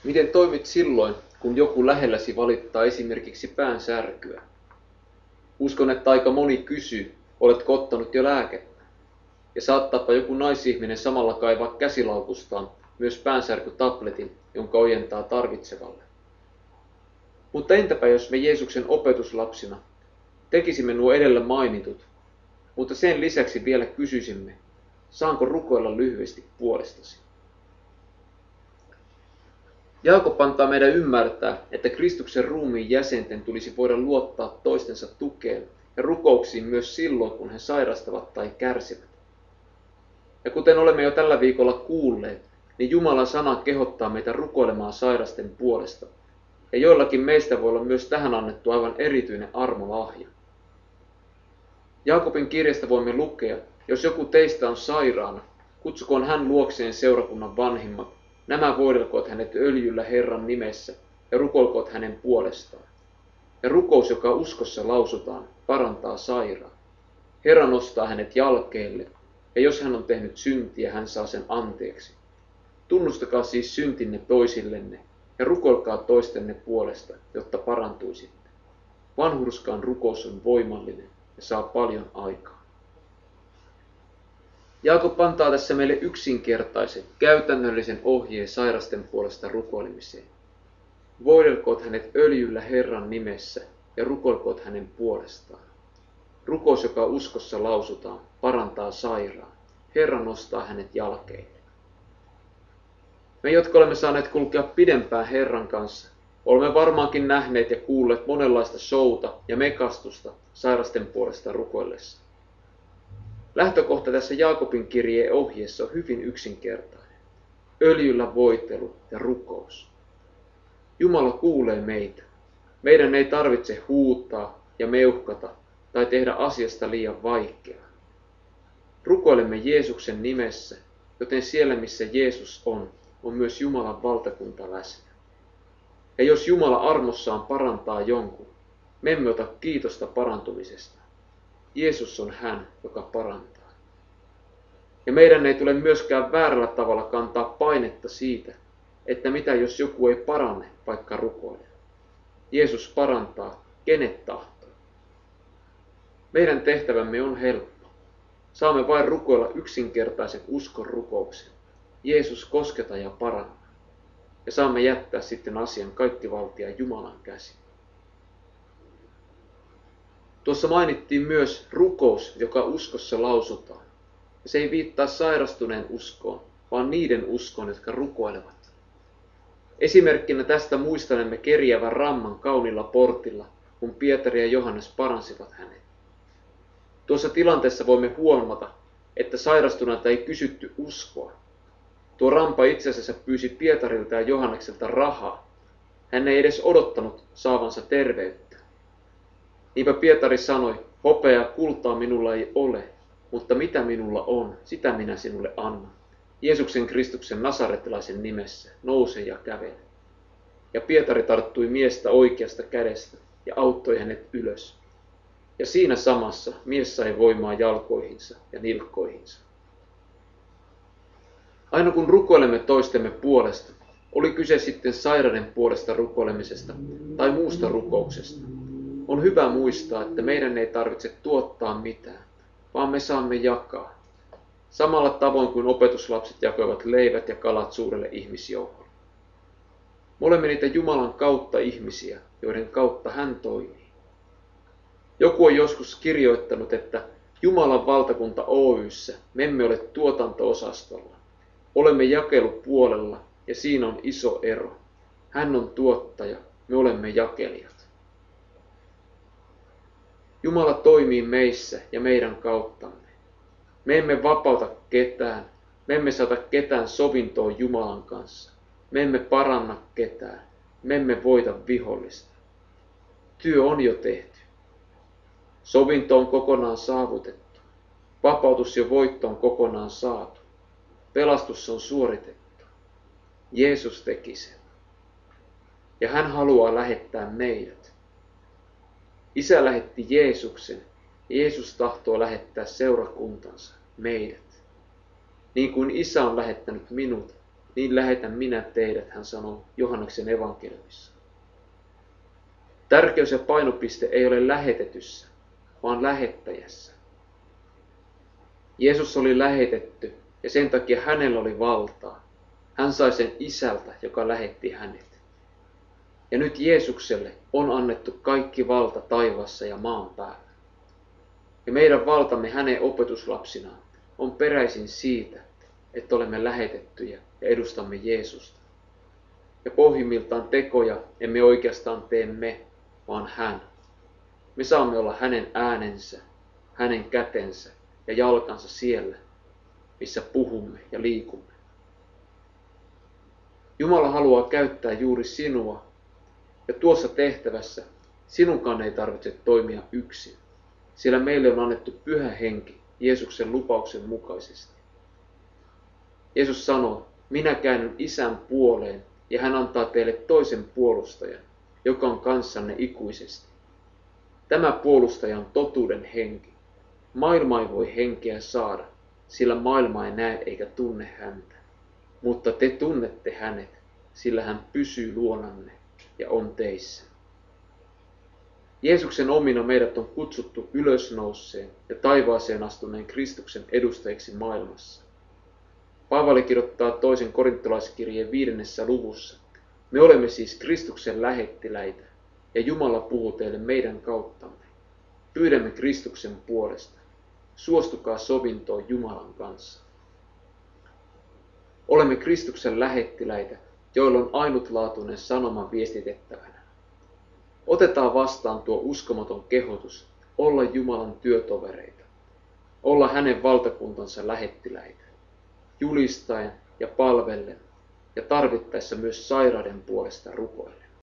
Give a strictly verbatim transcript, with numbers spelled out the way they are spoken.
Miten toimit silloin, kun joku lähelläsi valittaa esimerkiksi päänsärkyä? Uskon, että aika moni kysyy, oletko ottanut jo lääkettä? Ja saattaapa joku naisihminen samalla kaivaa käsilaukustaan myös päänsärkytabletin, jonka ojentaa tarvitsevalle. Mutta entäpä jos me Jeesuksen opetuslapsina tekisimme nuo edellä mainitut, mutta sen lisäksi vielä kysyisimme, saanko rukoilla lyhyesti puolestasi? Jaakob antaa meidän ymmärtää, että Kristuksen ruumiin jäsenten tulisi voida luottaa toistensa tukeen ja rukouksiin myös silloin, kun he sairastavat tai kärsivät. Ja kuten olemme jo tällä viikolla kuulleet, niin Jumalan sana kehottaa meitä rukoilemaan sairasten puolesta. Ja joillakin meistä voi olla myös tähän annettu aivan erityinen armolahja. Jaakobin kirjasta voimme lukea, jos joku teistä on sairaana, kutsukoon hän luokseen seurakunnan vanhimmat. Nämä voidelkoot hänet öljyllä Herran nimessä ja rukoilkoot hänen puolestaan. Ja rukous, joka uskossa lausutaan, parantaa sairaan. Herra nostaa hänet jalkeille, ja jos hän on tehnyt syntiä, hän saa sen anteeksi. Tunnustakaa siis syntinne toisillenne ja rukoilkaa toistenne puolesta, jotta parantuisitte. Vanhurskaan rukous on voimallinen ja saa paljon aikaa. Jaakob antaa tässä meille yksinkertaisen, käytännöllisen ohjeen sairasten puolesta rukoilemiseen. Voidelkoot hänet öljyllä Herran nimessä ja rukoilkoot hänen puolestaan. Rukous, joka uskossa lausutaan, parantaa sairaan. Herra nostaa hänet jalkeille. Me, jotka olemme saaneet kulkea pidempään Herran kanssa, olemme varmaankin nähneet ja kuulleet monenlaista showta ja mekastusta sairasten puolesta rukoillessa. Lähtökohta tässä Jaakobin kirjeen ohjeessa on hyvin yksinkertainen. Öljyllä voitelu ja rukous. Jumala kuulee meitä. Meidän ei tarvitse huutaa ja meuhkata tai tehdä asiasta liian vaikeaa. Rukoilemme Jeesuksen nimessä, joten siellä missä Jeesus on, on myös Jumalan valtakunta läsnä. Ja jos Jumala armossaan parantaa jonkun, me emme ota kiitosta parantumisesta. Jeesus on hän, joka parantaa. Ja meidän ei tule myöskään väärällä tavalla kantaa painetta siitä, että mitä jos joku ei parane, vaikka rukoilee. Jeesus parantaa, kenet tahtoo. Meidän tehtävämme on helppo. Saamme vain rukoilla yksinkertaisen uskon rukouksen. Jeesus kosketa ja paranna. Ja saamme jättää sitten asian kaikkivaltiaan Jumalan käsiin. Tuossa mainittiin myös rukous, joka uskossa lausutaan. Ja se ei viittaa sairastuneen uskoon, vaan niiden uskoon, jotka rukoilevat. Esimerkkinä tästä muistanemme kerjävän ramman kaunilla portilla, kun Pietari ja Johannes paransivat hänet. Tuossa tilanteessa voimme huomata, että sairastuneelta ei kysytty uskoa. Tuo rampa itse asiassa pyysi Pietarilta ja Johannekselta rahaa. Hän ei edes odottanut saavansa terveyttä. Niinpä Pietari sanoi, hopea ja kultaa minulla ei ole, mutta mitä minulla on, sitä minä sinulle annan. Jeesuksen Kristuksen nasaretilaisen nimessä, nouse ja kävele. Ja Pietari tarttui miestä oikeasta kädestä ja auttoi hänet ylös. Ja siinä samassa mies sai voimaa jalkoihinsa ja nilkkoihinsa. Aina kun rukoilemme toistemme puolesta, oli kyse sitten sairauden puolesta rukoilemisesta tai muusta rukouksesta, on hyvä muistaa, että meidän ei tarvitse tuottaa mitään, vaan me saamme jakaa. Samalla tavoin kuin opetuslapset jakoivat leivät ja kalat suurelle ihmisjoukolle. Me olemme niitä Jumalan kautta ihmisiä, joiden kautta hän toimii. Joku on joskus kirjoittanut, että Jumalan valtakunta Oy:ssä me emme ole tuotanto-osastolla. Olemme jakelupuolella ja siinä on iso ero. Hän on tuottaja, me olemme jakelijat. Jumala toimii meissä ja meidän kauttamme. Me emme vapauta ketään, me emme saata ketään sovintoon Jumalan kanssa. Me emme paranna ketään, me emme voita vihollista. Työ on jo tehty. Sovinto on kokonaan saavutettu. Vapautus ja voitto on kokonaan saatu. Pelastus on suoritettu. Jeesus teki sen. Ja hän haluaa lähettää meidät. Isä lähetti Jeesuksen. Jeesus tahtoo lähettää seurakuntansa, meidät. Niin kuin Isä on lähettänyt minut, niin lähetän minä teidät, hän sanoo Johanneksen evankeliumissa. Tärkeys ja painopiste ei ole lähetetyssä, vaan lähettäjässä. Jeesus oli lähetetty ja sen takia hänellä oli valtaa. Hän sai sen isältä, joka lähetti hänet. Ja nyt Jeesukselle on annettu kaikki valta taivaassa ja maan päällä. Ja meidän valtamme hänen opetuslapsinaan on peräisin siitä, että olemme lähetettyjä ja edustamme Jeesusta. Ja pohjimmiltaan tekoja emme oikeastaan tee me, vaan hän. Me saamme olla hänen äänensä, hänen kätensä ja jalkansa siellä, missä puhumme ja liikumme. Jumala haluaa käyttää juuri sinua, ja tuossa tehtävässä sinunkaan ei tarvitse toimia yksin, sillä meille on annettu Pyhä Henki Jeesuksen lupauksen mukaisesti. Jeesus sanoo, minä käännyn Isän puoleen, ja hän antaa teille toisen puolustajan, joka on kanssanne ikuisesti. Tämä puolustaja on totuuden henki. Maailma ei voi henkeä saada, sillä maailma ei näe eikä tunne häntä. Mutta te tunnette hänet, sillä hän pysyy luonanne ja on teissä. Jeesuksen omina meidät on kutsuttu ylösnouseen ja taivaaseen astuneen Kristuksen edustajiksi maailmassa. Paavali kirjoittaa toisen korintolaiskirjeen viidennessä luvussa. Me olemme siis Kristuksen lähettiläitä, ja Jumala puhuu teille meidän kauttamme. Pyydämme Kristuksen puolesta. Suostukaa sovintoon Jumalan kanssa. Olemme Kristuksen lähettiläitä, joilla on ainutlaatuinen sanoma viestitettävänä. Otetaan vastaan tuo uskomaton kehotus olla Jumalan työtovereita, olla hänen valtakuntansa lähettiläitä, julistaen ja palvellen ja tarvittaessa myös sairaiden puolesta rukoillen.